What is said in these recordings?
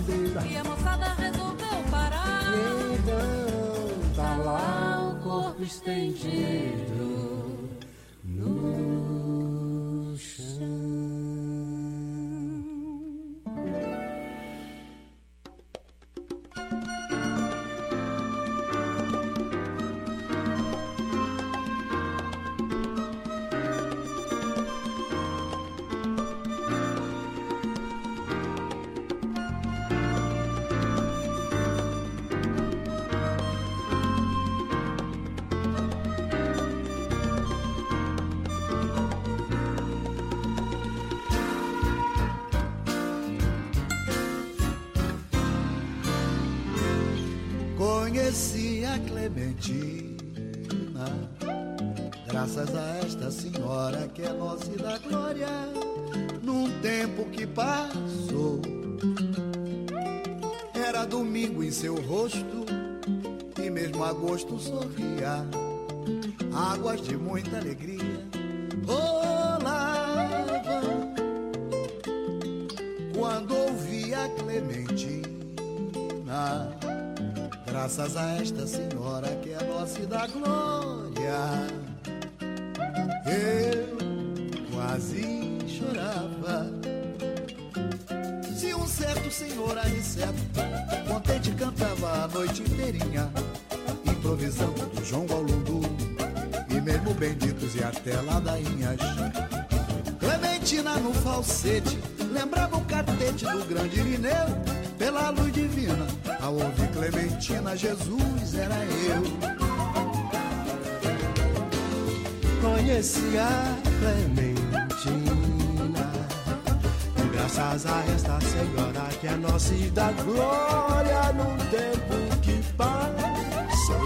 E a moçada resolveu parar. Então tá lá o corpo estendido no chão. Conheci a Clementina, graças a esta senhora que é nossa e da glória, num tempo que passou. Era domingo em seu rosto e mesmo a agosto sorria, águas de muita alegria rolavam quando ouvi a Clementina. Graças a esta senhora que é nossa e da glória, eu quase chorava. Se um certo senhor aniceto contente cantava a noite inteirinha, improvisando do João Gaulundu e mesmo benditos e até ladainhas. Clementina no falsete lembrava o catete do grande Irineu. Pela luz divina, ao ouvir Clementina, Jesus era eu. Conheci a Clementina, graças a esta senhora que é nossa e da glória, num tempo que passou.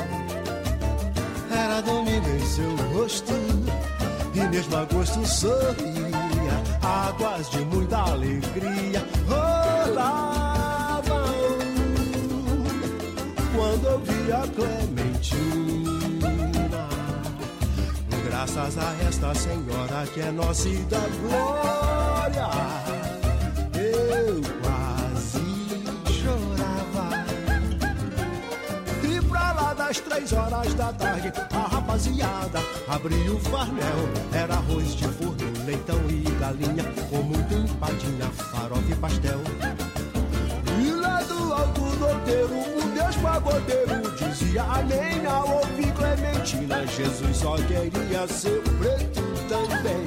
Era domingo em seu rosto e mesmo agosto sorria, águas de muita alegria rolavam quando eu vi a Clementina. Graças a esta senhora que é nossa e da glória, eu quase chorava. E pra lá das 3 horas da tarde, a rapaziada abriu o farnel. Era arroz de forno, leitão e galinha, com muita empadinha, farofa e pastel. E lá do alto do outeiro, o Deus pagodeiro dizia amém ao ouvir Clementina. Jesus só queria ser preto também.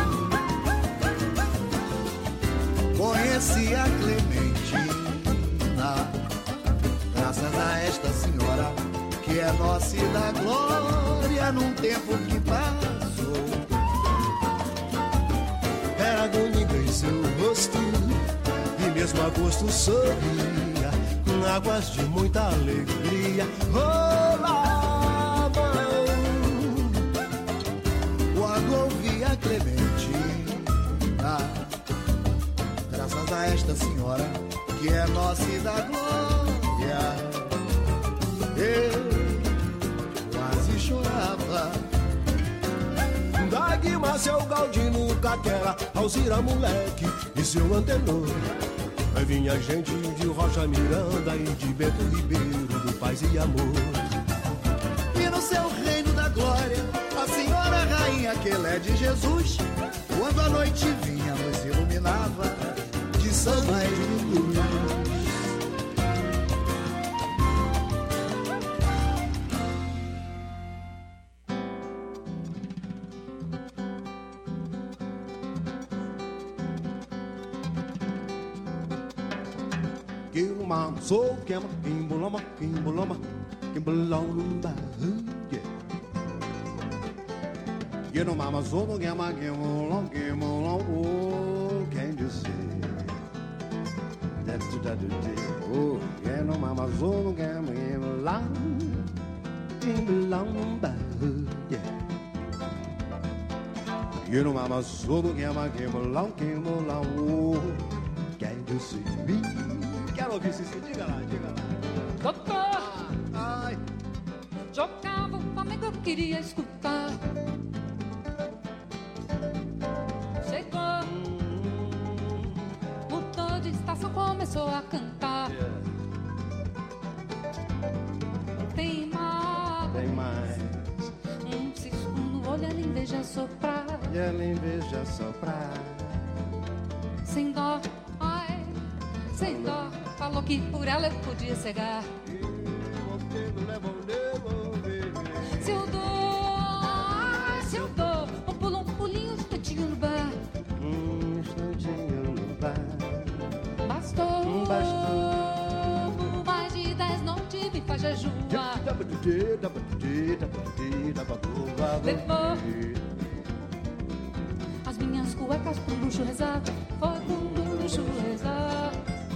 Conheci a Clementina, graças a esta senhora que é nossa e da glória, num tempo que passou. Era domingo em seu rosto e mesmo agosto sorria, com águas de muita alegria rolavam quando ouvi a Clementina. Graças a esta senhora que é nossa e da glória, eu quase chorava. Da Guima, seu Galdino, Caquera, Alzira, moleque e seu antenor. Aí vinha gente de Rocha Miranda e de Bento Ribeiro, do Paz e Amor. E no seu reino da glória, a senhora rainha que ela é de Jesus, quando a noite vinha nos iluminava de samba e de luz. Quilma, sou queima, quimboloma, quimboloma, quimbolomba, yeah. You know, mama, so no queima, quimbolom, quimbolom, oh, can't you see? That's that oh, you know, mama, so no queima, quimbolom, quimbolomba, yeah. You know, mama, so no queima, quimbolom, quimbolom, oh, can't you see me? Quero ouvir isso, diga lá, diga lá. Doutor, Ai, jogava o Flamengo, eu queria escutar. Chegou, mudou de estação, começou começou a cantar. Tem mais um cisco no olho, ela inveja soprar. E ela inveja soprar. Sem dó, ai, sem dó. Falou que por ela eu podia cegar. Se eu dou um pulinho, um instantinho no bar. Um instantinho no bar. Bastou. Mais de 10 noites me faz jejuar. Levou as minhas cuecas pro luxo rezar. Foi pro luxo rezar.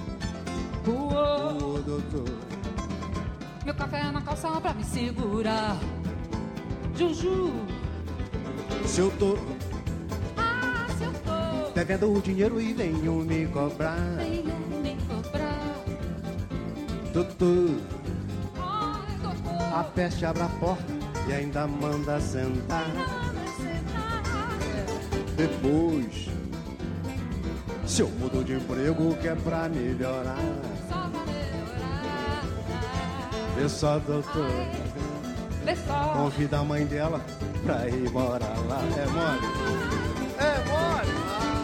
Doutor. Meu café na calça pra me segurar. Juju. Se eu tô Se eu tô devendo o dinheiro e venho me cobrar. Doutor, Ai, doutor. a peste abre a porta e ainda manda sentar. Depois, se eu mudo de emprego que é pra melhorar. Só pra melhorar. Vê só, doutor, Vê só. convida a mãe dela pra ir morar lá. É mole? É mole?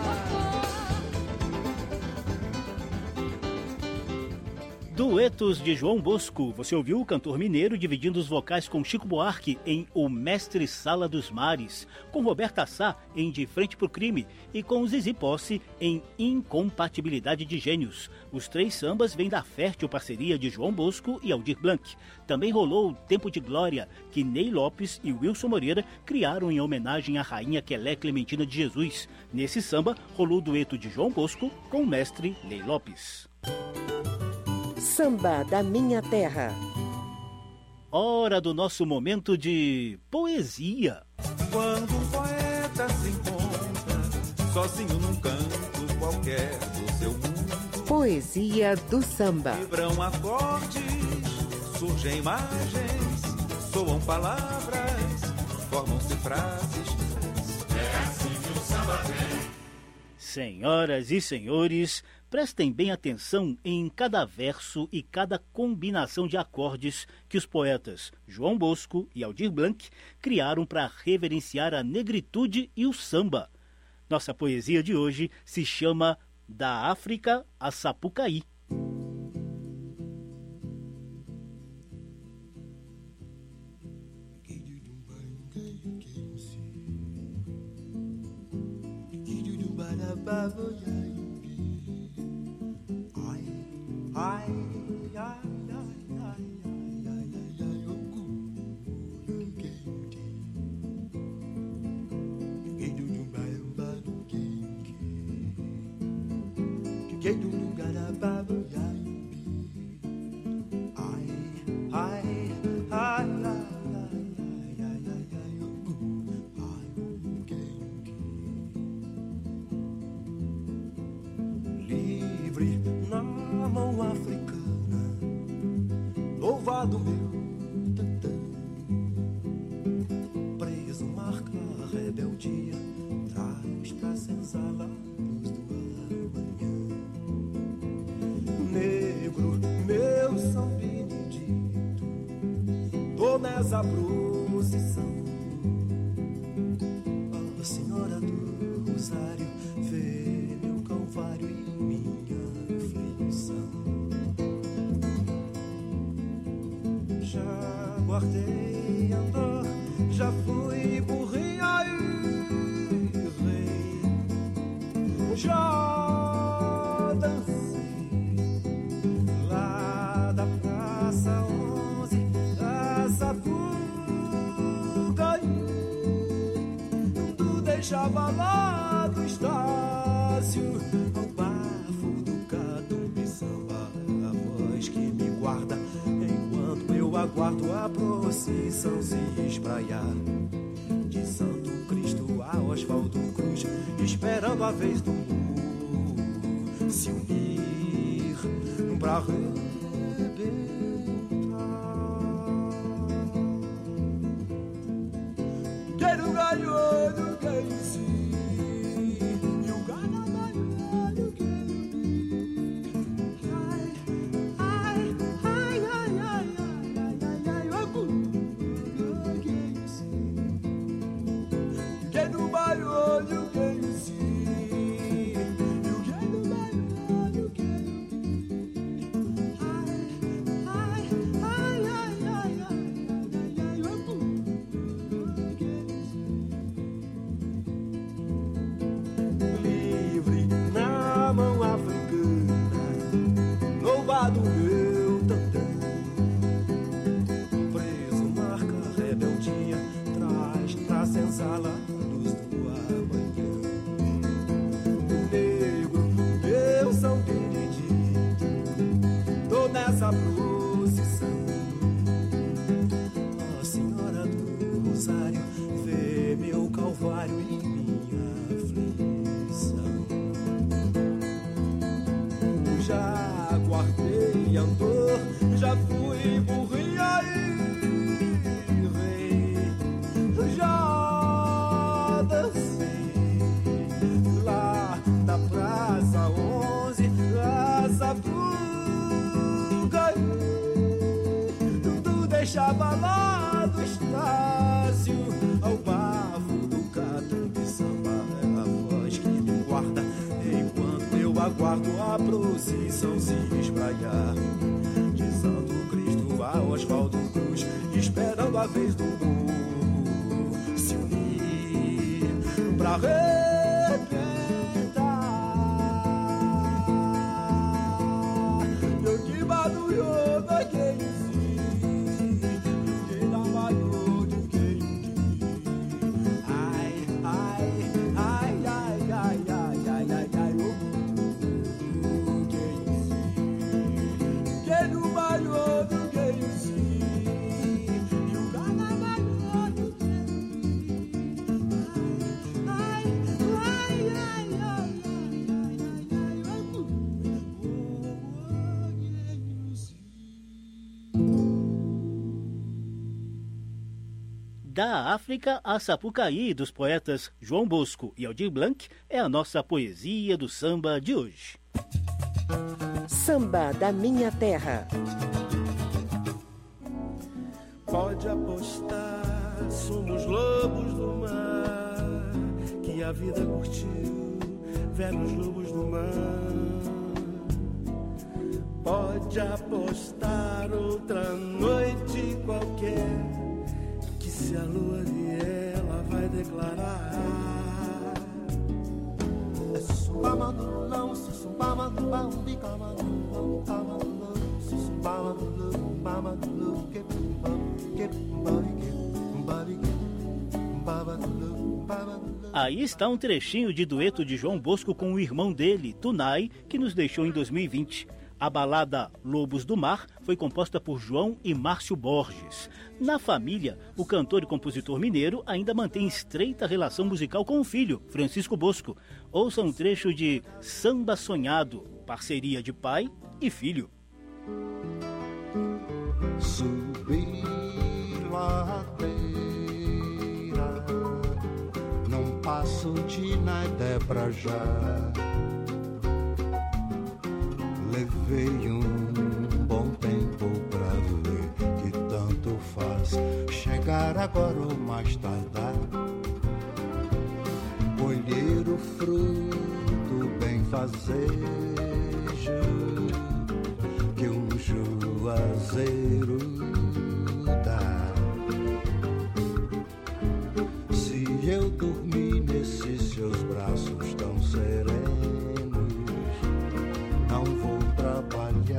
Duetos de João Bosco. Você ouviu o cantor mineiro dividindo os vocais com Chico Buarque em O Mestre Sala dos Mares, com Roberta Sá em De Frente pro Crime e com Zizi Posse em Incompatibilidade de Gênios. Os três sambas vêm da fértil parceria de João Bosco e Aldir Blanc. Também rolou o Tempo de Glória, que Ney Lopes e Wilson Moreira criaram em homenagem à rainha Quelé Clementina de Jesus. Nesse samba, rolou o dueto de João Bosco com o mestre Ney Lopes. Samba da Minha Terra. Hora do nosso momento de poesia. Quando um poeta se encontra sozinho num canto qualquer do seu mundo, Poesia do samba. vibram acordes, surgem imagens, soam palavras, formam-se frases. É assim que o samba vem. Senhoras e senhores, prestem bem atenção em cada verso e cada combinação de acordes que os poetas João Bosco e Aldir Blanc criaram para reverenciar a negritude e o samba. Nossa poesia de hoje se chama Da África a Sapucaí. Livre na mão africana, louvado meu tantã. Preso marca a rebeldia, traz pra senzala a luz do amanhã. Negro, meu São Benedito, tô nessa procissão. A Senhora do Rosário vê meu calvário e minha aflição. Já guardei andor, já fui burrinha e rei, já dancei lá da Praça 11 a Sapucaí. Tu deixava lá do Estácio ao bafo do Catumbi Samba, a voz que me guarda enquanto eu aguardo a procissão se espraiar. De Santo Cristo a Oswaldo Cruz, esperando a vez do mundo se unir pra arrebentar. Quero ganhar do que sim, e o ganhar do que do meu tantã. Preso marca a rebeldia, traz pra senzala a luz do amanhã. Negro, eu sou Benedito, tô nessa procissão. Ó Senhora do Rosário, vê meu calvário e minha aflição. Já guardei andor, já fui burrinha e rei, já dancei lá na Praça 11, a Sapucaí. Tu deixava lá do Estácio ao bafo do catangue samba, é a voz que me guarda enquanto eu aguardo a procissão se espraiar. De Santo Cristo a Oswaldo Cruz, esperando a vez do povo se unir pra arrebentar. Eu que barulho da quem Da África a Sapucaí, dos poetas João Bosco e Aldir Blanc, é a nossa poesia do samba de hoje. Samba da minha terra. Pode apostar, somos lobos do mar, que a vida curtiu, velhos lobos do mar. Pode apostar outra noite qualquer, se a lua vier, ela vai declarar. Aí está um trechinho de dueto de João Bosco com o irmão dele, Tunay, que nos deixou em 2020. A balada Lobos do Mar foi composta por João e Márcio Borges. Na família, o cantor e compositor mineiro ainda mantém estreita relação musical com o filho, Francisco Bosco. Ouça um trecho de Samba Sonhado, parceria de pai e filho. Subir ladeira, não passo de nada pra já. Levei um bom tempo pra ver que tanto faz chegar agora ou mais tardar. Colher o fruto bem fazejo que um juazeiro dá. Se eu dormir nesses seus braços tão serenos, não vou trabalhar.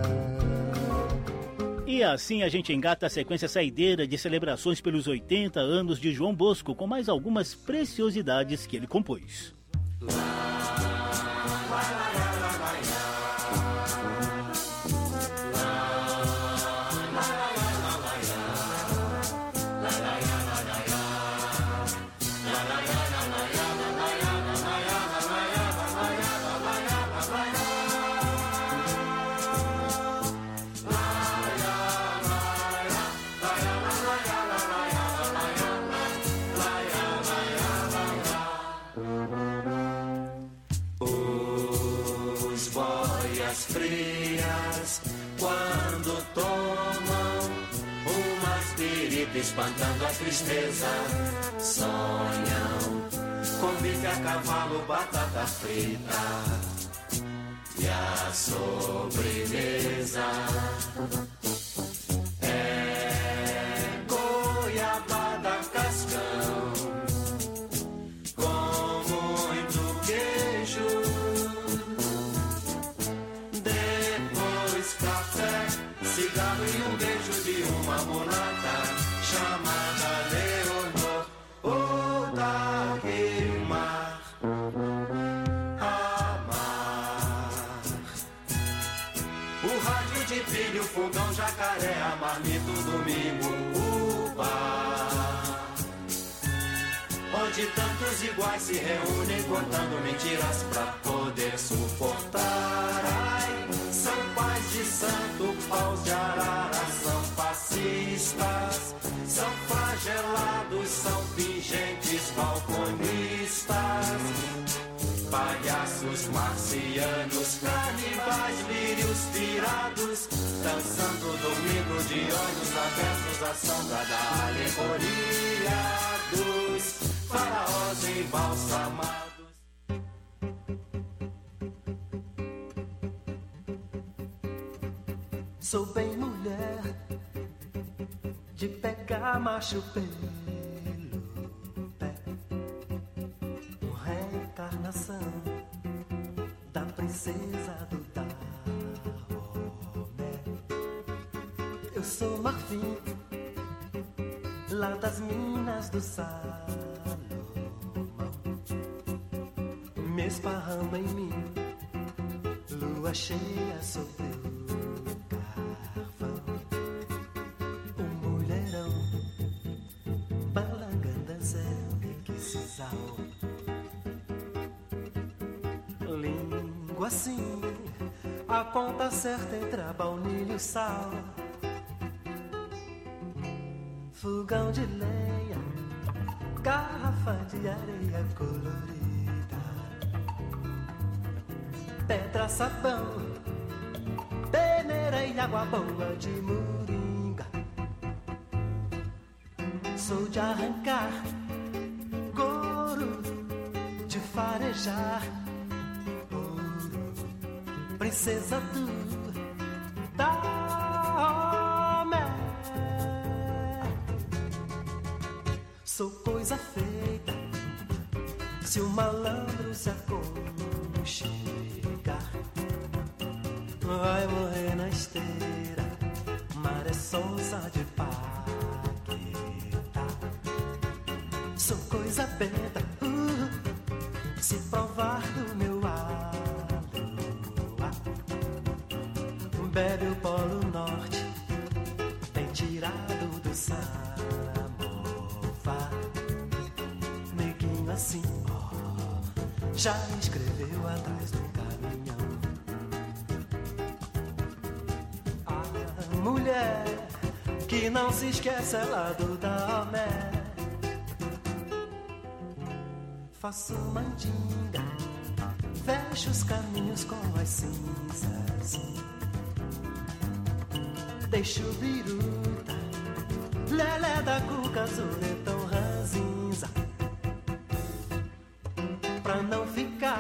E assim a gente engata a sequência saideira de celebrações pelos 80 anos de João Bosco, com mais algumas preciosidades que ele compôs. Espantando a tristeza, sonham com bife a cavalo, batata frita e a sobremesa é goiabada cascão com muito queijo, depois café rádio de pilha, o fogão, jacaré, a marmita, o domingo, o bar. Onde tantos iguais se reúnem contando mentiras pra poder suportar. Ai, são pais de santo, paus de arara, são fascistas, são flagelados, são fingentes balconistas, palhaços marcianos, canibais, lírios virados, dançando, dormindo de olhos abertos, a sombra da alegoria dos faraós embalsamados. Sou bem mulher de pegar macho pelo pé, reencarnação da princesa do Dahomey. Eu sou Marfim, lá das minas do Salomão, me esparrama em mim, lua cheia sobre o carvão. O mulherão, balangandazão, requisizal, língua assim, a ponta certa entre a baunilha e o sal. Fogão de lenha, garrafa de areia colorida, pedra, sabão, peneira e água boa de moringa. Sou de arrancar couro, de farejar ouro, princesa do Dahomey. Sou coisa feita, se o malandro se aconchegar, vai morrer na esteira, maré sonsa de Paquetá. Sou coisa benta, se provar do meu aluá, bebe o Polo Norte, bem tirado do Samovar. Neguinho assim, ó, já escreveu atrás do caminhão. A mulher que não se esquece é lá do Dahomey. Faço mandinga, fecho os caminhos com as cinzas, deixo biruta, lelé da cuca, zuretão ranzinza, pra não ficar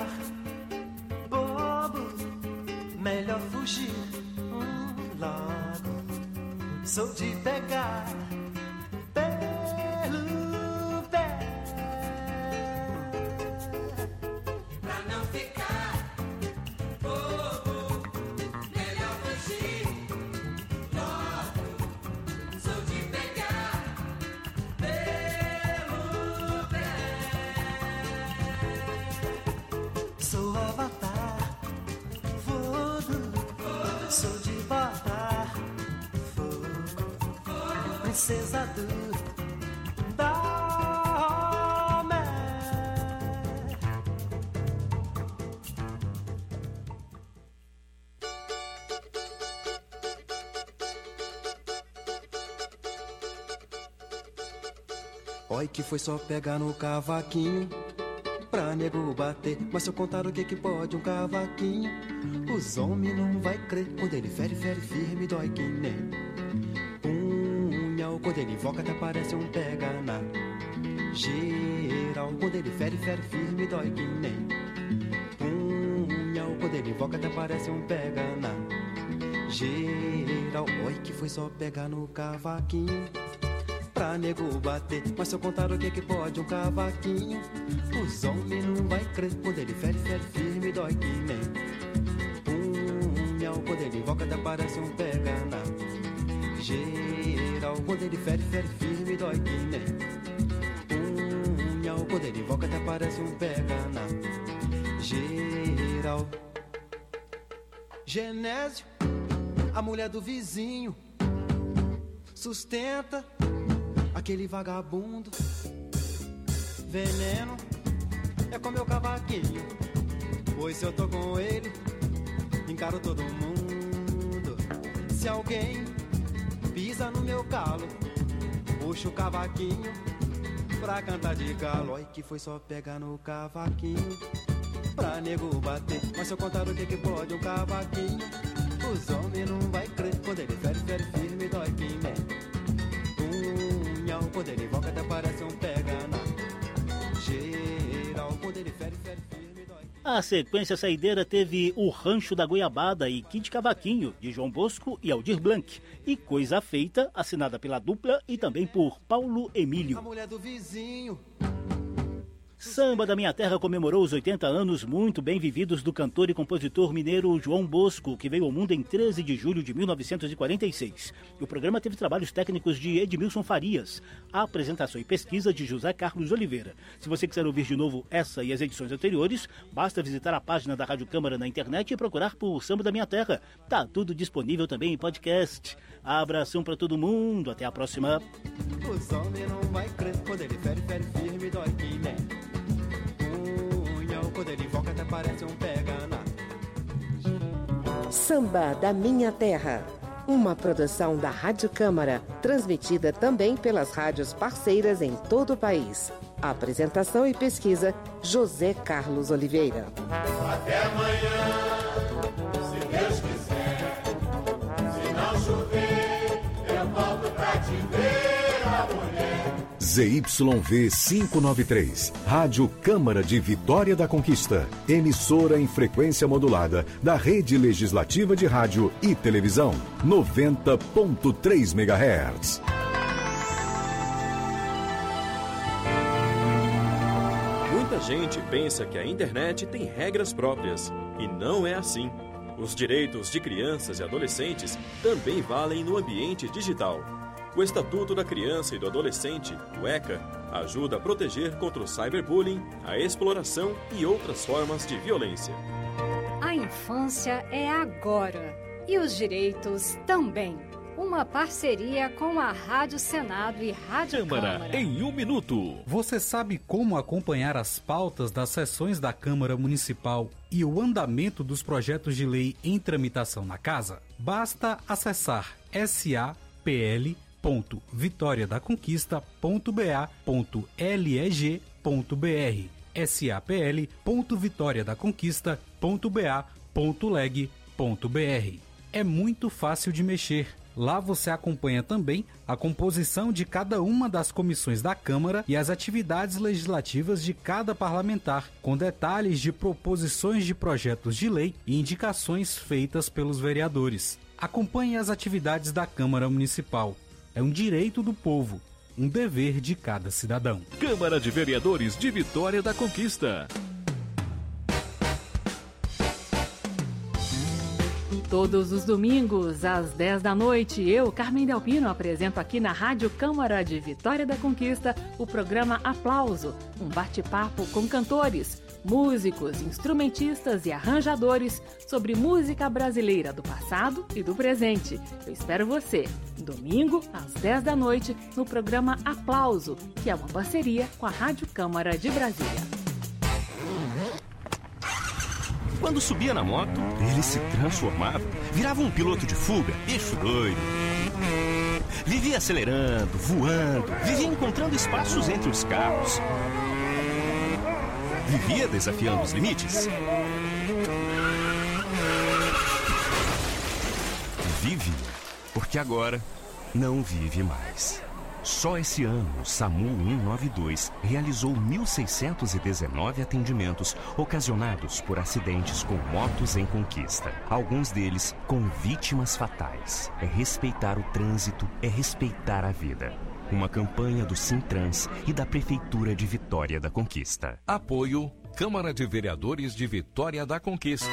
bobo, melhor fugir logo. Sou de pegar pelo pé, Pra não ficar bobo, melhor fugir logo. Sou de pegar pelo pé. sou avatar, fogo, sou de botar fogo, princesa do Dahomey. Oi, que foi só pegar no cavaquinho pra nego bater. Mas se eu contar o que que pode um cavaquinho, os homens não vai crer. Quando ele fere, fere firme, dói que nem punhal. Quando ele invoca até parece um pega na geral. Quando ele fere, fere firme, dói que nem punhal. Quando ele invoca até parece um pega na geral. Oi, que foi só pegar no cavaquinho pra nego bater. Mas se eu contar o que que pode um cavaquinho, os homens não vai crer. Quando ele fere, fere firme, dói que nem punhal. Quando ele invoca até parece um pega na geral. Quando ele fere, fere firme, dói que nem punhal. Quando ele invoca até parece um pega na geral. Genésio, A mulher do vizinho sustenta aquele vagabundo. Veneno é com meu cavaquinho, pois se eu tô com ele, encaro todo mundo. Se alguém pisa no meu calo, puxo o cavaquinho pra cantar de galo. Oi, que foi só pegar no cavaquinho pra nego bater. Mas se eu contar o que pode um cavaquinho, os homens não vai crer. Quando ele fere, fere firme, dói quem é. Punhal, quando ele invoca até parece um pega-na geral. Quando ele fere, fere firme, dói. A sequência saideira teve O Rancho da Goiabada e Kid Cavaquinho, de João Bosco e Aldir Blanc. E Coisa Feita, assinada pela dupla e também por Paulo Emílio. A mulher do vizinho. Samba da Minha Terra comemorou os 80 anos muito bem vividos do cantor e compositor mineiro João Bosco, que veio ao mundo em 13 de julho de 1946. E o programa teve trabalhos técnicos de Edmilson Farias, a apresentação e pesquisa de José Carlos Oliveira. Se você quiser ouvir de novo essa e as edições anteriores, basta visitar a página da Rádio Câmara na internet e procurar por Samba da Minha Terra. Tá tudo disponível também em podcast. Abração pra todo mundo, até a próxima. Os homens não vai crer, quando ele fere, fere firme, dói que né. Quando ele invoca até parece um pega-na. Samba da Minha Terra, uma produção da Rádio Câmara, transmitida também pelas rádios parceiras em todo o país. Apresentação e pesquisa, José Carlos Oliveira. Até amanhã, se Deus quiser. Se não chover, eu volto pra te ver, a mulher. ZYV 593, Rádio Câmara de Vitória da Conquista, emissora em frequência modulada da Rede Legislativa de Rádio e Televisão, 90.3 MHz. Muita gente pensa que a internet tem regras próprias, e não é assim. Os direitos de crianças e adolescentes também valem no ambiente digital. O Estatuto da Criança e do Adolescente, o ECA, ajuda a proteger contra o cyberbullying, a exploração e outras formas de violência. A infância é agora e os direitos também. Uma parceria com a Rádio Senado e Rádio Câmara. Em 1 minuto. Você sabe como acompanhar as pautas das sessões da Câmara Municipal e o andamento dos projetos de lei em tramitação na Casa? Basta acessar sapl.vitoriadaconquista.ba.leg.br sapl.vitoriadaconquista.ba.leg.br. É muito fácil de mexer. Lá você acompanha também a composição de cada uma das comissões da Câmara e as atividades legislativas de cada parlamentar, com detalhes de proposições de projetos de lei e indicações feitas pelos vereadores. Acompanhe as atividades da Câmara Municipal. É um direito do povo, um dever de cada cidadão. Câmara de Vereadores de Vitória da Conquista. Todos os domingos, às 10 da noite, eu, Carmen Delpino, apresento aqui na Rádio Câmara de Vitória da Conquista o programa Aplauso, um bate-papo com cantores, músicos, instrumentistas e arranjadores sobre música brasileira do passado e do presente. Eu espero você, domingo, às 10 da noite, no programa Aplauso, que é uma parceria com a Rádio Câmara de Brasília. Quando subia na moto, ele se transformava, virava um piloto de fuga, bicho doido. Vivia acelerando, voando, vivia encontrando espaços entre os carros. Vivia desafiando os limites. Vive, porque agora não vive mais. Só esse ano, o SAMU 192 realizou 1.619 atendimentos ocasionados por acidentes com motos em conquista. Alguns deles com vítimas fatais. É respeitar o trânsito, é respeitar a vida. Uma campanha do Sintrans e da Prefeitura de Vitória da Conquista. Apoio Câmara de Vereadores de Vitória da Conquista.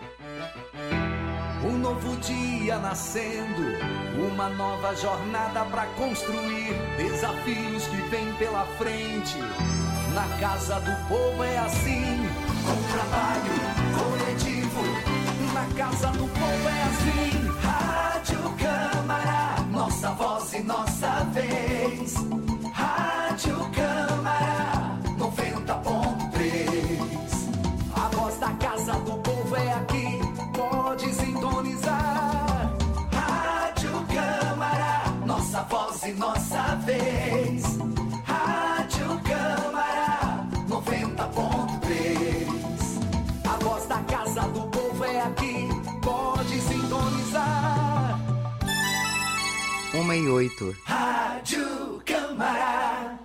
Um novo dia nascendo, uma nova jornada para construir, desafios que vêm pela frente. Na Casa do Povo é assim, com trabalho coletivo. Na Casa do Povo é assim, e nossa vez. Rádio Câmara 90.3. A voz da Casa do Povo é aqui, pode sintonizar. Rádio Câmara, nossa voz e nossa vez. Rádio Câmara 90.3. A voz da Casa do Povo é aqui, pode sintonizar. 1:08. Rádio Câmara.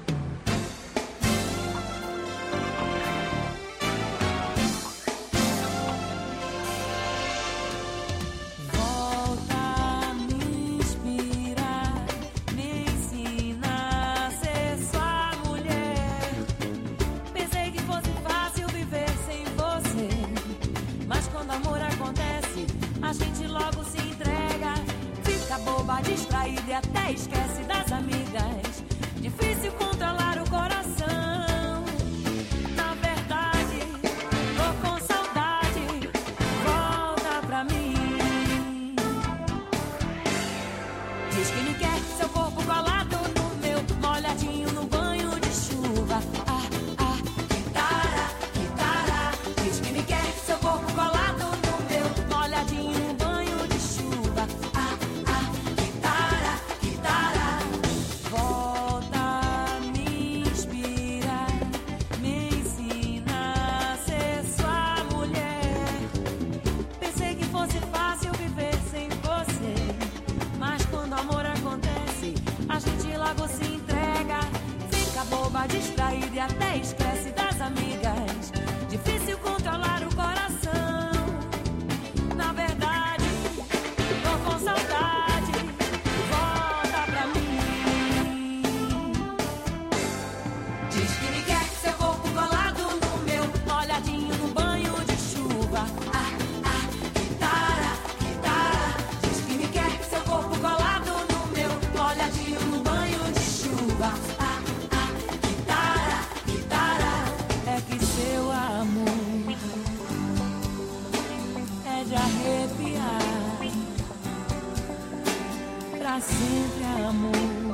Volta a me inspirar, me ensina a ser sua mulher. Pensei que fosse fácil viver sem você, mas quando amor acontece, a gente logo se entrega. Fica boba, distraída e até esquece das amigas. Difícil controlar o coração. Na verdade, tô com saudade. Volta pra mim. Diz que me quer, seu corpo colado no meu, molhadinho no banho de chuva. Guitarra, guitarra. Diz que me quer, seu corpo colado no meu, molhadinho no banho de chuva. Guitarra, guitarra. Volta a me inspirar, me ensina a ser sua mulher. Pensei que fosse fácil viver sem você, mas quando amor acontece, a gente logo se entrega. Fica boba, distraída e até esquece das amigas. Difícil controlar o coração. Na verdade, tô com saudade. Volta pra mim. Diz que me quer, seu corpo colado no meu, molhadinho no banho de chuva. Guitarra, guitarra. Diz que me quer, seu corpo colado no meu, molhadinho no banho de chuva. Guitarra, guitarra. É que seu amor é de arrepiar. Pra sempre, amor,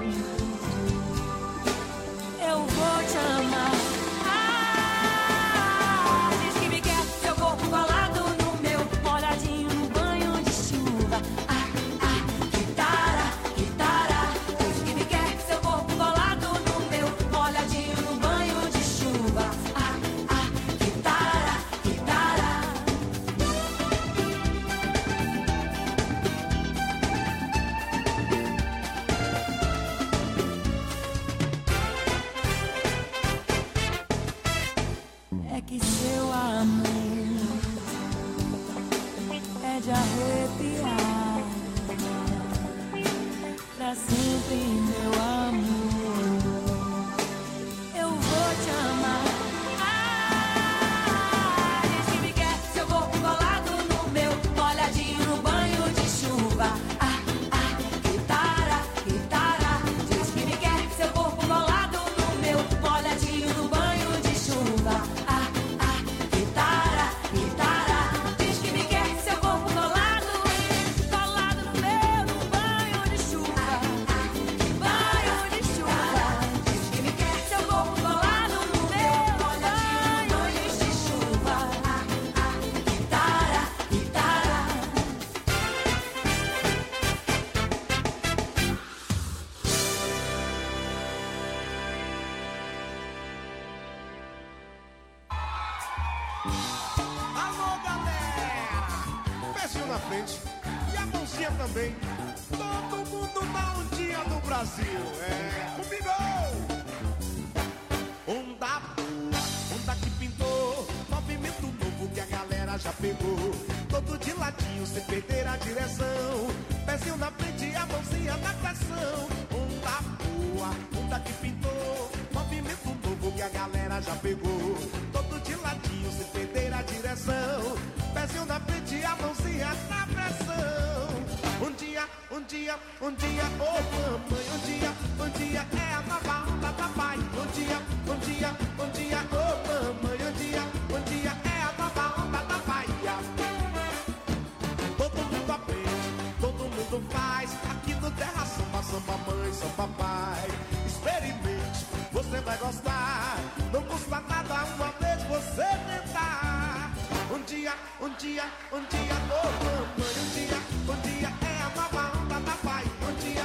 eu vou te amar. Diz que me quer, seu corpo colado no meu, molhadinho no banho de chuva. Guitarra, guitarra. Diz que me quer, seu corpo colado no meu, molhadinho no banho de chuva. Guitarra, guitarra. É que seu amor é de arrepiar. Pra sempre, meu amor, eu vou te amar. Diz que me quer, seu corpo colado no meu, molhadinho no banho de chuva. Guitarra, guitarra. Diz que me quer, seu corpo colado no meu, molhadinho no banho de chuva. Guitarra, guitarra. Diz que me quer, seu corpo colado no meu, no banho de chuva. Banho de chuva. Diz que me quer, seu corpo colado no meu, molhadinho no banho de chuva. Guitarra, guitarra. Alô, galera! Pezinho na frente e a mãozinha também. Todo mundo na ondinha do Brasil. Comigo! Onda boa, onda que pintou. Movimento novo que a galera já pegou. Todo de ladinho, sem perder a direção. Pezinho na frente e a mãozinha na tração. Onda boa, onda que pintou. Movimento novo que a galera já pegou. Todo de ladinho, sem perder a direção. Pezinho na frente e a mãozinha na pressão. Um dia, oh mamãe. Um dia é a nova onda da pai. Um dia, oh mamãe. Um dia é a nova onda da Bahia. Todo mundo aprende, todo mundo faz. Aqui no Terra Samba, samba dia, oh mamãe, um dia é a nova onda da paz. Um dia,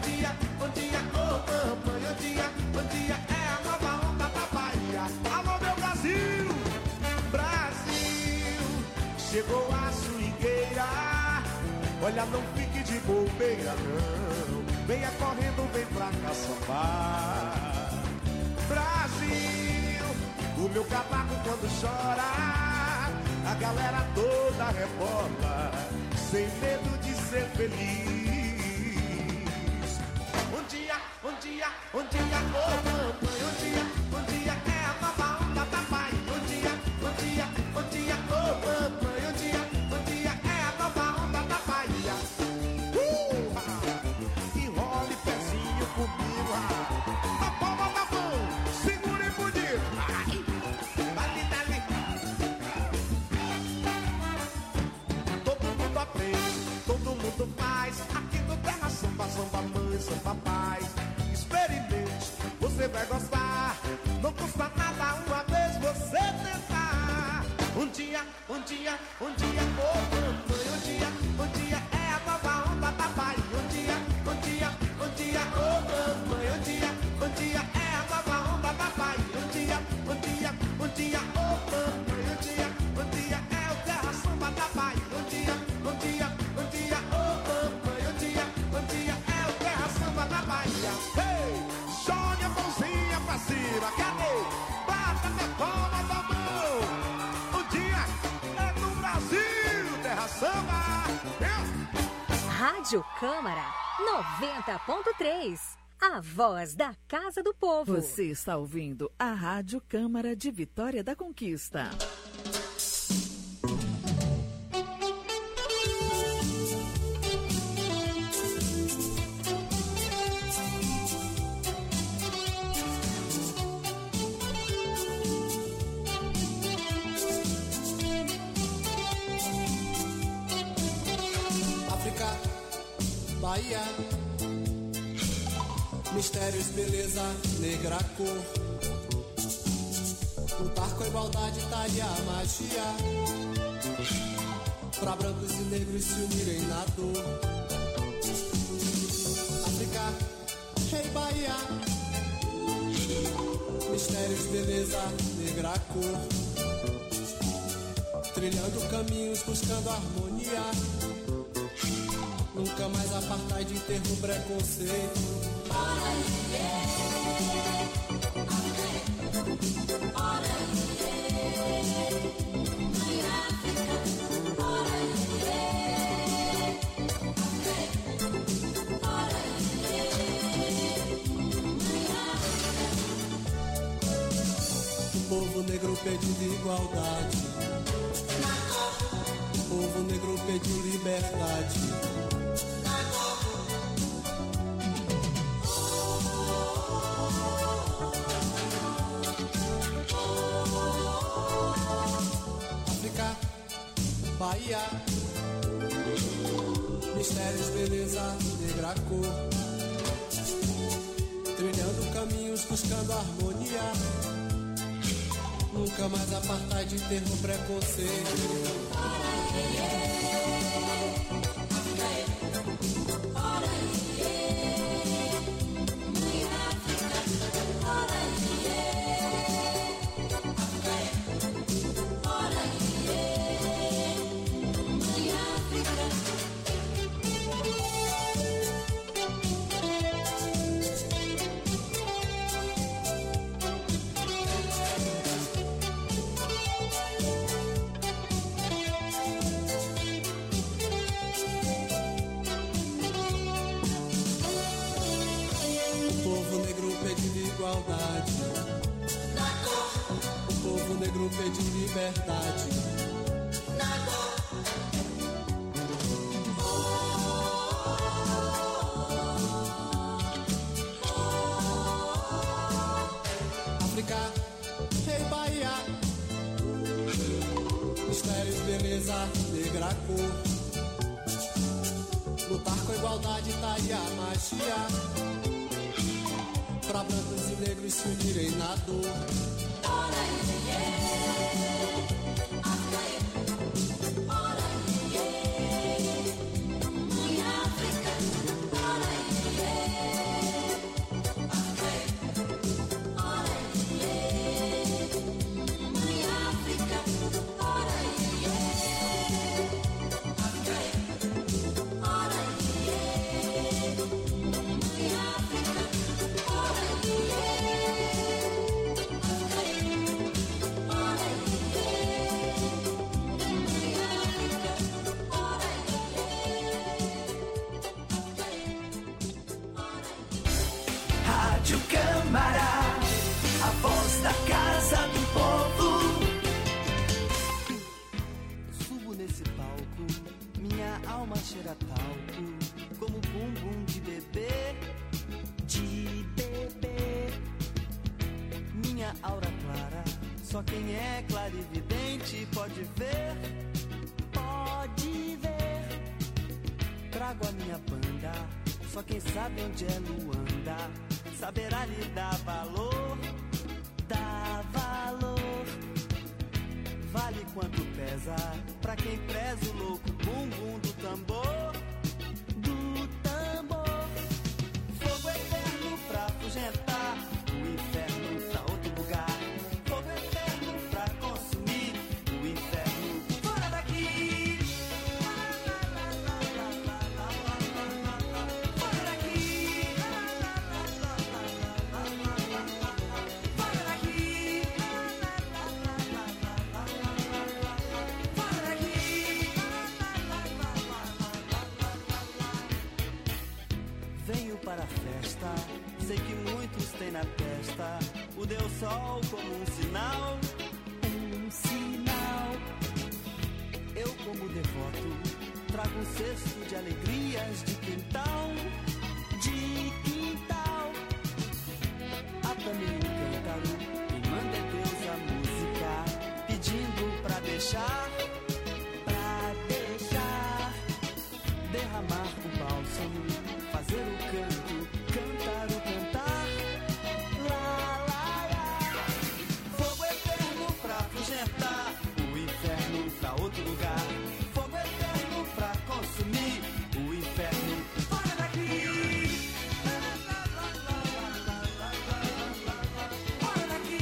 oh mamãe, um dia é a nova onda da Bahia. Alô meu Brasil, Brasil, chegou a swingueira. Olha, não fique de bobeira não, venha correndo, vem pra cá sambar. Brasil, o meu cavaco quando chora, a galera toda rebola, sem medo de ser feliz. Um dia, oh mamãe, um dia é a nova onda da paz. Um dia, oh mamãe, um dia é a nova onda da Bahia. E role pezinho comigo, na palma da mão, segure bonito. Dali. Todo mundo aprende, todo mundo faz. Aqui no Terra Samba, samba mãe, samba pai. Experimente, você vai gostar. Não custa nada uma vez você tentar. Um dia, oh mamãe, um dia é a nova onda da Bahia. Um dia, oh mamãe, um dia é a nova onda da Bahia. Um dia, oh mamãe, um dia é o Terra Samba da Bahia. Um dia, oh mamãe, um dia é o Terra Samba da Bahia. Ei, jogue a mãozinha pra cima, cadê? Bata na palma da mão. O dia é no Brasil, Terra Samba. Rádio Câmara 90.3, a voz da Casa do Povo. Você está ouvindo a Rádio Câmara de Vitória da Conquista. Bahia, mistérios, beleza, negra cor. Lutar com a igualdade, tá ali a magia. Pra brancos e negros se unirem na dor. África, rei Bahia, mistérios, beleza, negra cor. Trilhando caminhos, buscando harmonia. Nunca mais apartheid, termo, preconceito. O povo negro pedindo igualdade. O povo negro pedindo liberdade. Bahia, mistérios, beleza, negra cor. Trilhando caminhos, buscando harmonia. Nunca mais apartheid, termo, preconceito. O povo negro pede liberdade. África, rei Bahia, mistérios, beleza, negra cor. Lutar com a igualdade, tá aí a magia. Pra brancos e negros se unirem na dor. Rádio Câmara, a voz da Casa do Povo. Subo nesse palco, minha alma cheira talco, como bumbum de bebê, minha aura clara, só quem é clarividente pode ver, trago a minha banda, só quem sabe onde é Luanda, saberá lhe dar valor, vale quanto pesa, pra quem preza o louco bumbum do tambor, fogo eterno pra afugentar, o inferno pra outro lugar, fogo eterno pra consumir, o inferno fora daqui. Venho para a festa, sei que muitos têm na testa o Deus Sol como um sinal. Eu como devoto trago um cesto de alegrias de quintal, Ata-me um cântaro e manda Deus a música, pedindo pra deixar, derramar o bálsamo, fazer o canto, cantar o cantar, fogo eterno pra afugentar, o inferno pra outro lugar, fogo eterno pra consumir, o inferno fora daqui. Fora daqui.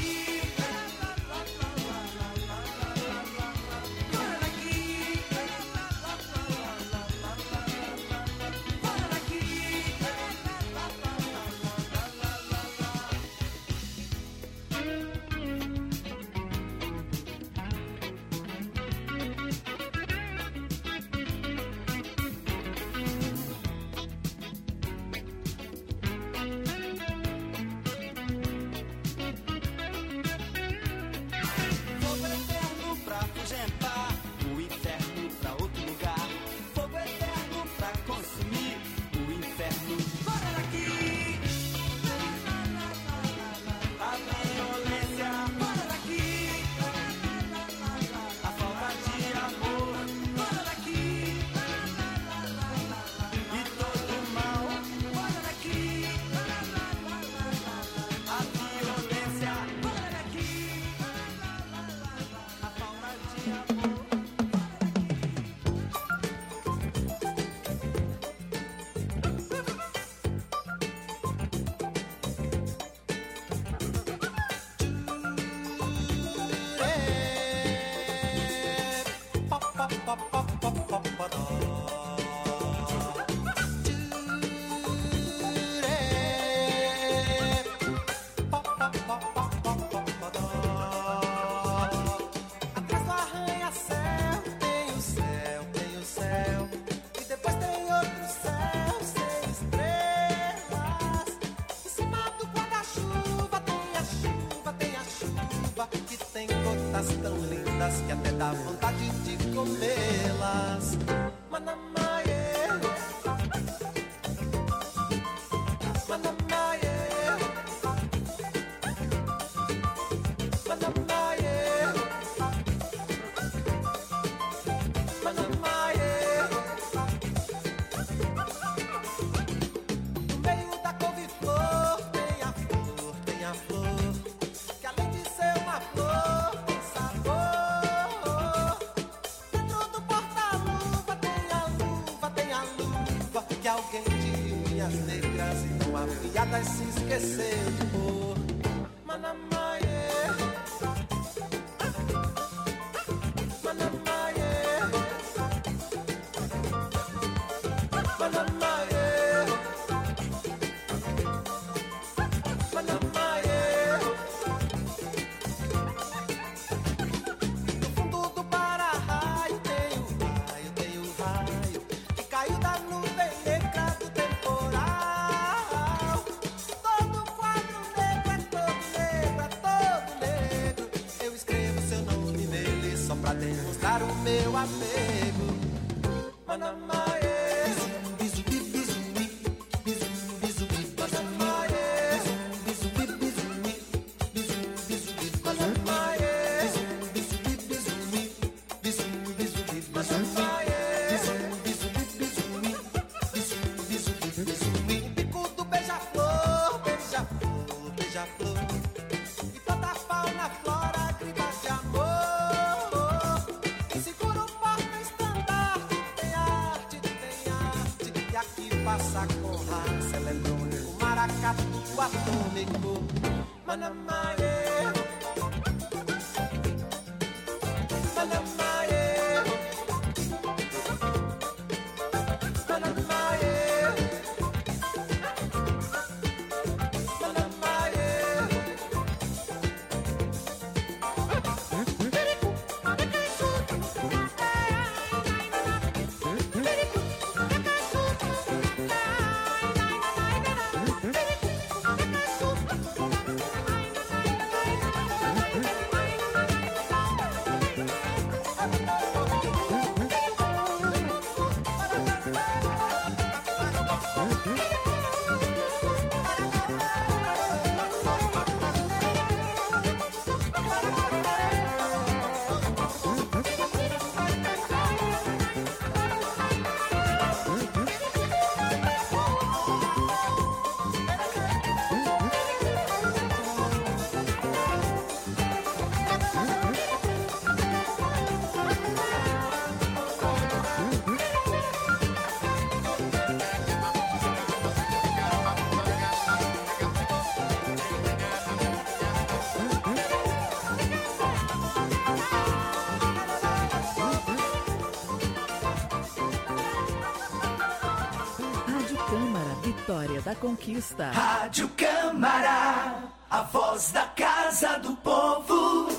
Que até dá vontade de comê-las. Manamaie, Manamaie, Manamaie, Manamaie. No meio da couve-flor tem a flor, que além de ser uma flor tem sabor. Dentro do porta-luva tem a luva que alguém de unhas negras e tão afiadas se esqueceu de pôr. Manamaie, Manamaie, Manamaie, Manamaie. No fundo do para-raio tem o raio que caiu da nuvem negra do temporal. Todo quadro apego. Manamaê. Passa com raça, ela é dona. O maracatu atômico. Manamaê. Manamaê. Manamaê. Vitória da Conquista. Rádio Câmara, a voz da Casa do Povo.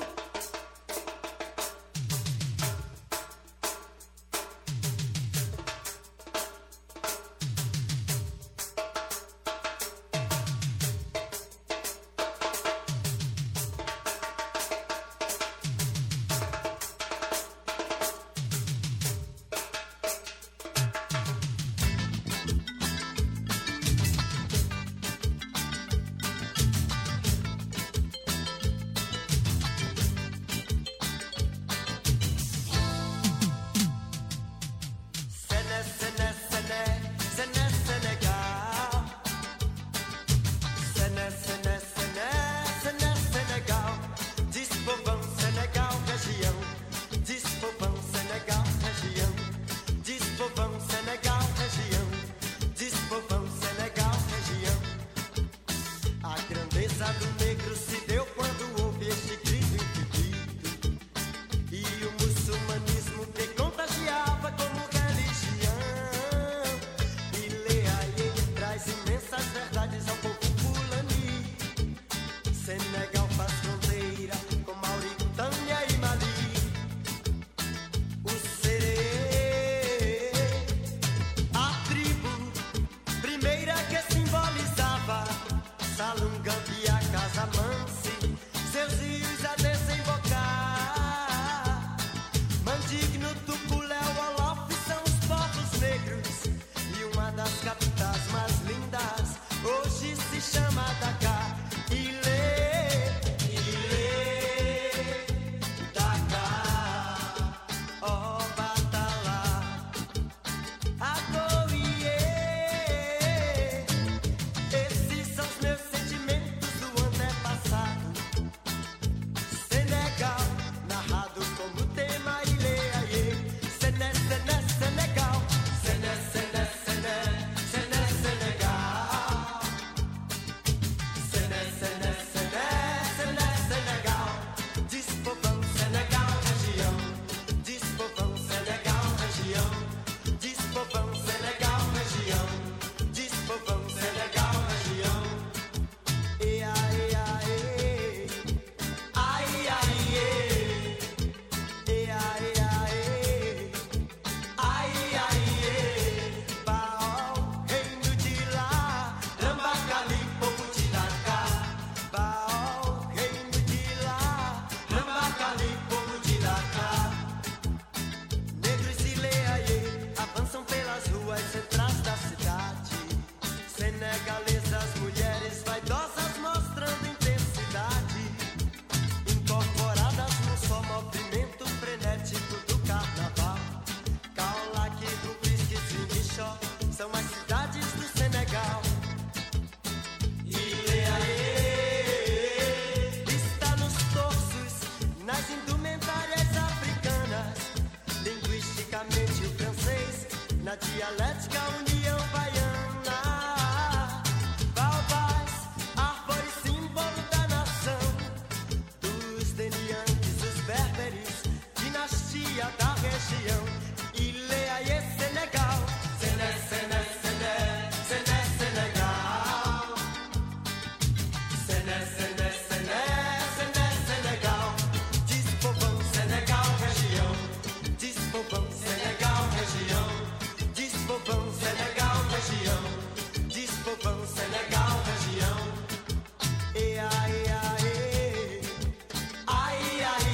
Kosovo, Senegal, região. E aí, aí, ai, ai,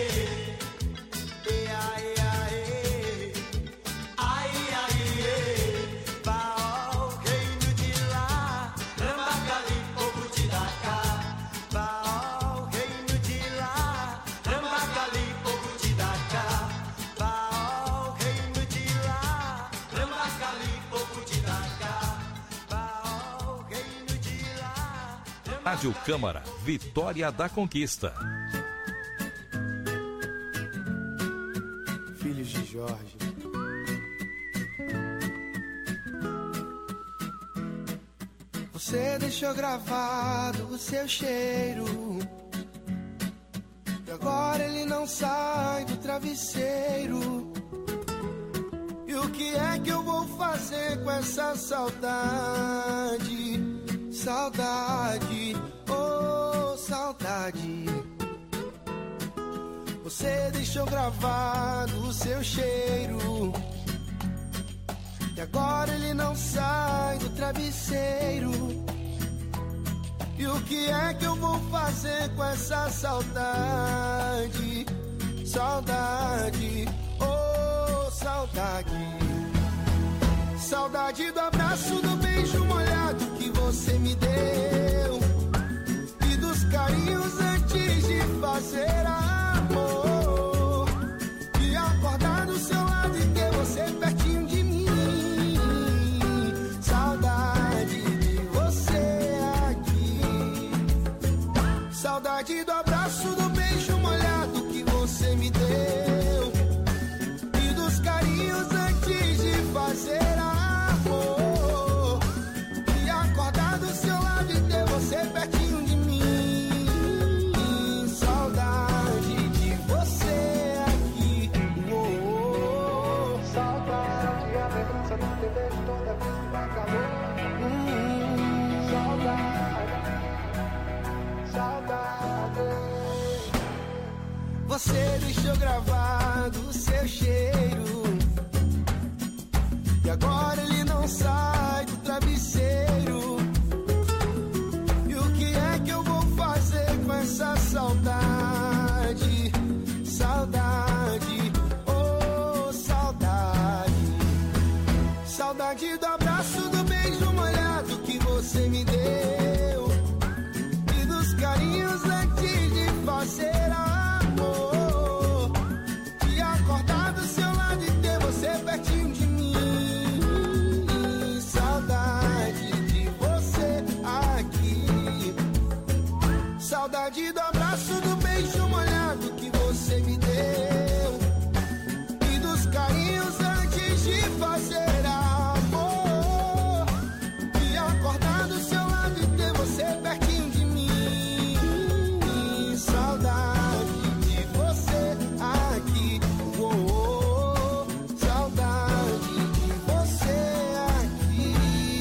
e aí, aí, ai, ai, Baó, reino de lá, Rambagali, povo de Dakar. Baó, reino de lá, Rambagali, povo de Dakar. Baó, reino de lá, Rambagali, povo de Dakar. Baó, reino de lá. Rádio Câmara, Vitória da Conquista. Filhos de Jorge. Você deixou gravado o seu cheiro, e agora ele não sai do travesseiro. E o que é que eu vou fazer com essa saudade? Saudade, oh saudade. Você deixou gravado o seu cheiro, e agora ele não sai do travesseiro. E o que é que eu vou fazer com essa saudade? Saudade, oh saudade. Saudade do abraço, do beijo molhado que você me deu, e dos carinhos antes de fazer amor, e acordar do seu lado e ter você pertinho de mim. Saudade de você aqui. Saudade do abraço, do beijo molhado que você me deu, e dos carinhos antes de fazer amor, e acordar do seu lado e ter você pertinho de mim. Saudade de você aqui. Saudade, a lembrança do teu beijo toda vez que dá calor. Saudade. Você deixou gravado o seu cheiro, e agora ele não sai do travesseiro. E o que é que eu vou fazer com essa saudade? Saudade, oh saudade. Saudade do abraço, do beijo molhado que você me deu, e dos carinhos antes de fazer amor, e acordar do seu lado e ter você pertinho de mim. Saudade de você aqui. Saudade do abraço, do beijo molhado que você me deu, e dos carinhos antes de fazer amor, e acordar do seu lado e ter você pertinho de mim. Saudade de você aqui. Saudade de você aqui.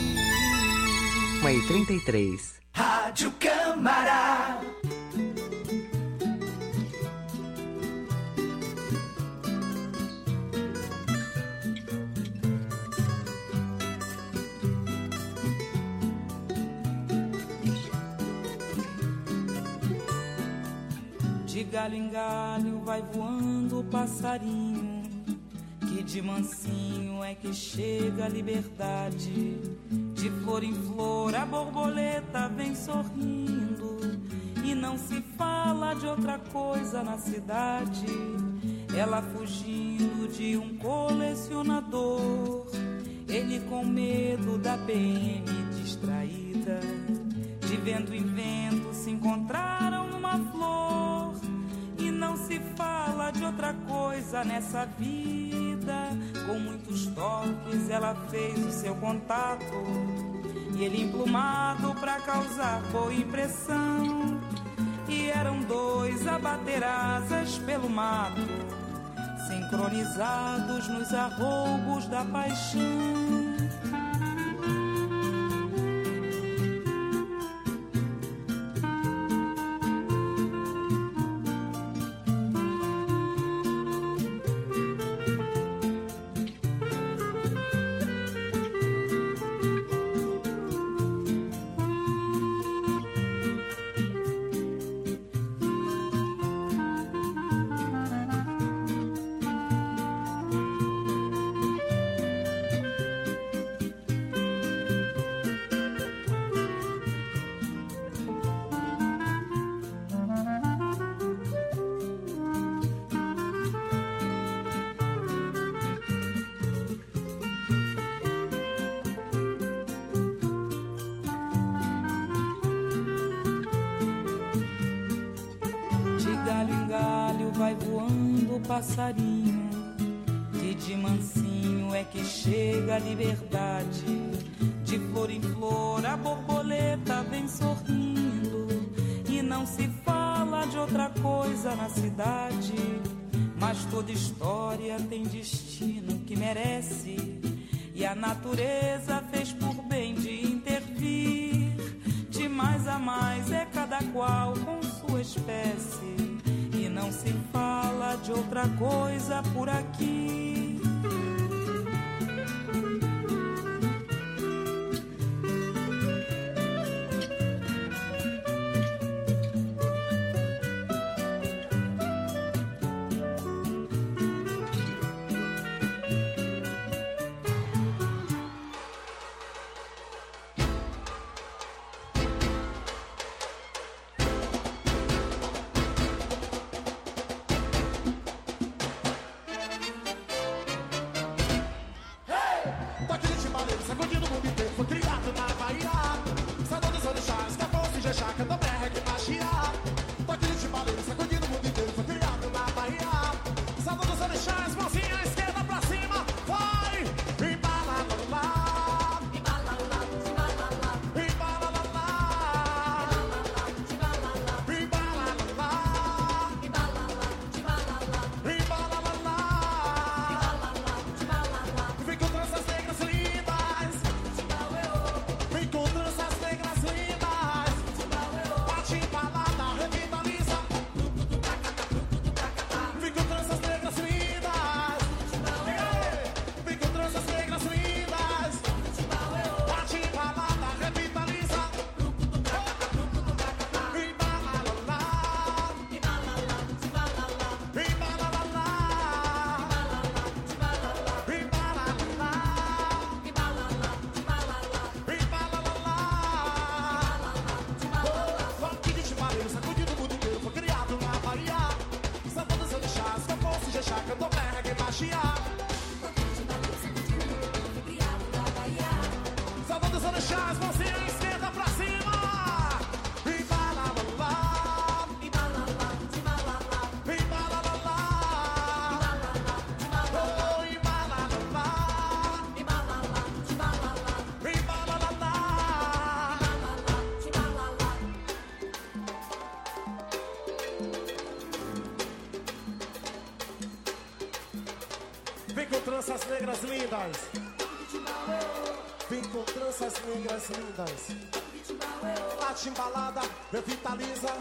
1h33. Rádio Câmara. De galho em galho vai voando o passarinho, que de mansinho é que chega a liberdade. De flor em flor a borboleta vem sorrindo, e não se fala de outra coisa na cidade. Ela fugindo de um colecionador, ele com medo da PM distraída. De vento em vento se encontraram numa flor, e não se fala de outra coisa nessa vida. Com muitos toques ela fez o seu contato, e ele emplumado pra causar boa impressão. E eram dois a bater asas pelo mato, sincronizados nos arroubos da paixão. passarinho, que de mansinho é que chega a liberdade. De flor em flor a borboleta vem sorrindo, e não se fala de outra coisa na cidade. Mas toda história tem destino que merece, e a natureza fez por bem de intervir. De mais a mais é cada qual com sua espécie, e não se fala de outra coisa por aqui. Vem com tranças negras lindas. Vem com tranças negras lindas. Bate embalada, revitaliza.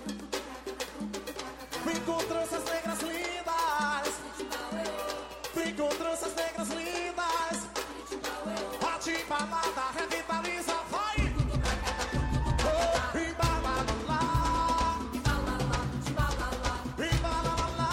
Vem com tranças negras lindas. Vem com tranças negras lindas. Bate embalada, revitaliza. Vai! Oh, embalada lá. Embalada lá.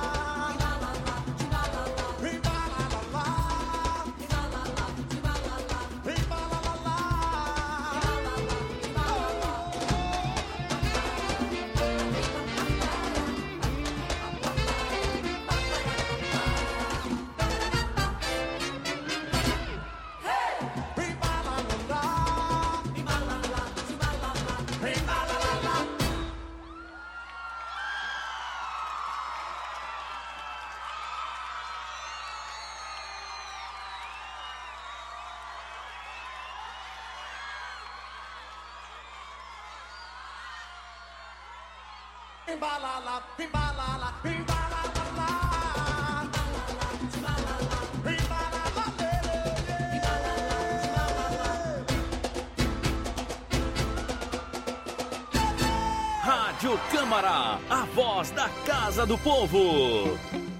Embalala, embalala, embalala, Rádio Câmara, a voz da Casa do Povo.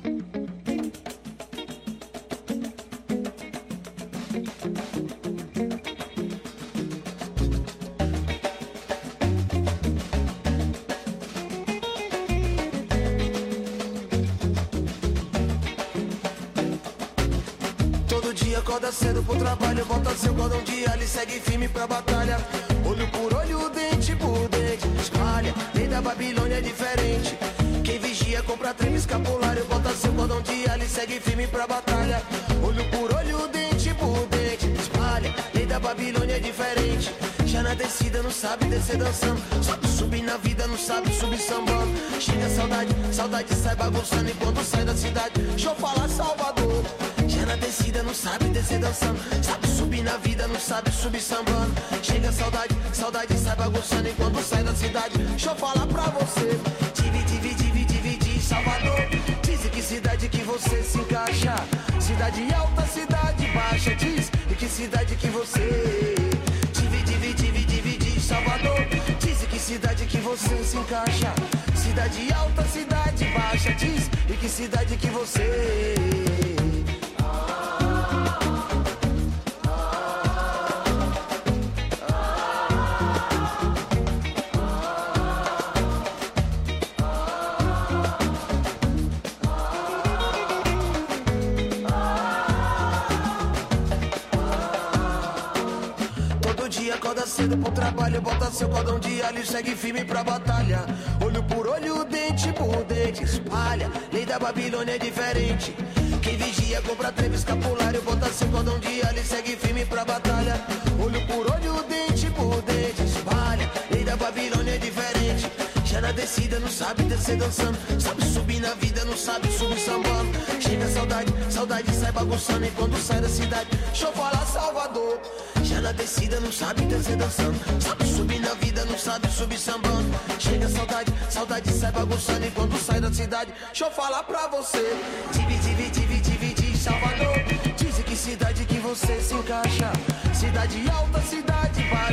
Acorda cedo pro trabalho, volta seu cordão de alho e segue firme pra batalha. Olho por olho, dente por dente, espalha, lei da Babilônia é diferente. Quem vigia compra treme escapulário, volta seu cordão de alho e segue firme pra batalha. Olho por olho, dente por dente, espalha, lei da Babilônia é diferente. Já Já na descida não sabe descer dançando. Sobe, subir na vida, não sabe subir sambando. Chega a saudade, saudade sai bagunçando enquanto sai da cidade. Deixa eu falar Salvador. Já na descida não sabe descer dançando. Sabe subir na vida, não sabe subir sambando. Chega a saudade, saudade sai bagunçando enquanto sai da cidade. Deixa eu falar pra você. Divide, Salvador. Diz em que cidade que você se encaixa. Cidade alta, cidade baixa. Diz em que cidade que você. Divide, Salvador. Diz em que cidade que você se encaixa. Cidade alta, cidade baixa. Diz em que cidade que você. Acorda cedo pro trabalho, bota seu cordão de alho e segue firme pra batalha. Olho por olho, dente por dente, espalha. Lei da Babilônia é diferente. Quem vigia compra treva escapulário, bota seu cordão de alho e segue firme pra batalha. Olho por olho, dente por dente, espalha. Lei da Babilônia é diferente. Já na descida não sabe descer dançando. Sabe subir na vida, não sabe subir sambando. Chega a saudade, saudade sai bagunçando enquanto sai da cidade. Deixa eu falar Salvador. Já na descida não sabe descer dançando. Sabe subir na vida, não sabe subir sambando. Chega a saudade, saudade sai bagunçando enquanto sai da cidade. Deixa eu falar pra você. Divide, Salvador. Diz em que cidade que você se encaixa. Cidade alta, cidade